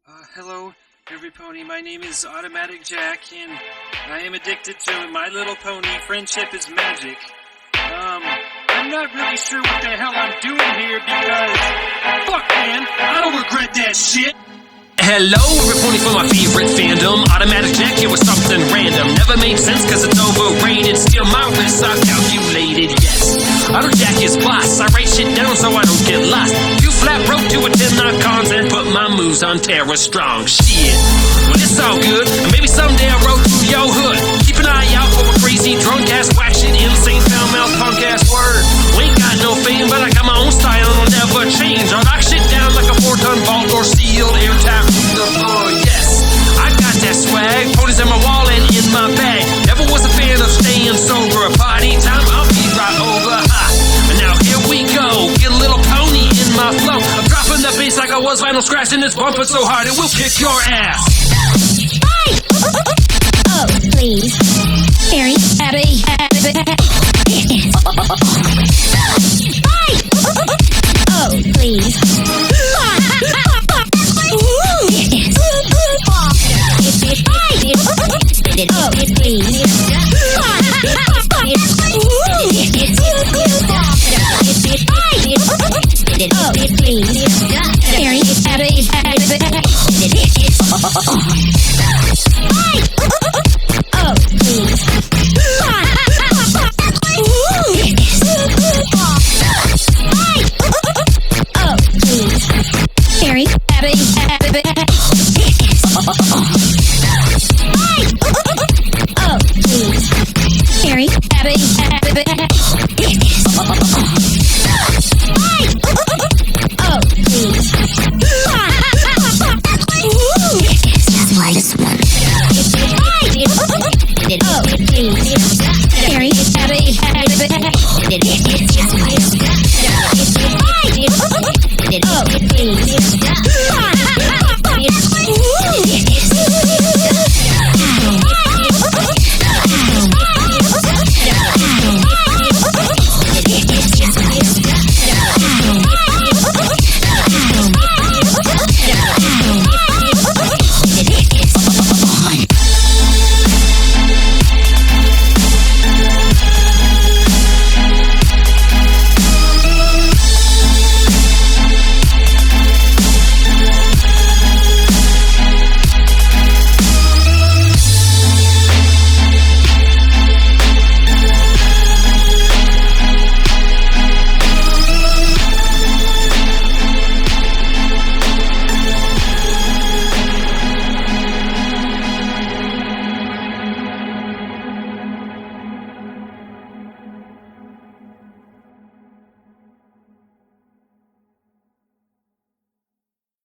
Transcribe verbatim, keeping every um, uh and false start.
Uh, hello, every pony. My name is Automatic Jack, and I am addicted to My Little Pony. Friendship is magic. Um, I'm not really sure what the hell I'm doing here because, fuck, man, I don't regret that shit. Hello, every pony for my favorite fandom. Automatic Jack here with something random. Never made sense cause it's overrated. Still my wrists are calculated, yes. Auto Jack is boss. I write shit down so I don't get lost. You flat broke to attend my cons and put my moves on Terra Strong. Shit. Well, it's all good. And maybe someday I'll roll through your hood. Keep an eye out for a crazy drunk ass, whack shit, insane, foul mouth, punk ass word. We ain't got no fame, but I got my own style and I'll never change. I'll knock shit down like a four ton vault or seal airtight. Oh yes, I got that swag. Ponies in my wallet, in my bag. Never was a fan of staying sober. Party time, I'll be right over. Ha. And now here we go. Get a little pony in my flow. I'm dropping the bass like I was vinyl scratching this bumper so hard it will kick your ass. Bye. Oh, please. Harry, Abby, Abby. Bye. Oh, please. Oh, please. Oh, please. Harry, Abby, Abby. Oh, please. Oh, please. Harry, Abby, Abby. Oh, please. Harry, Abby.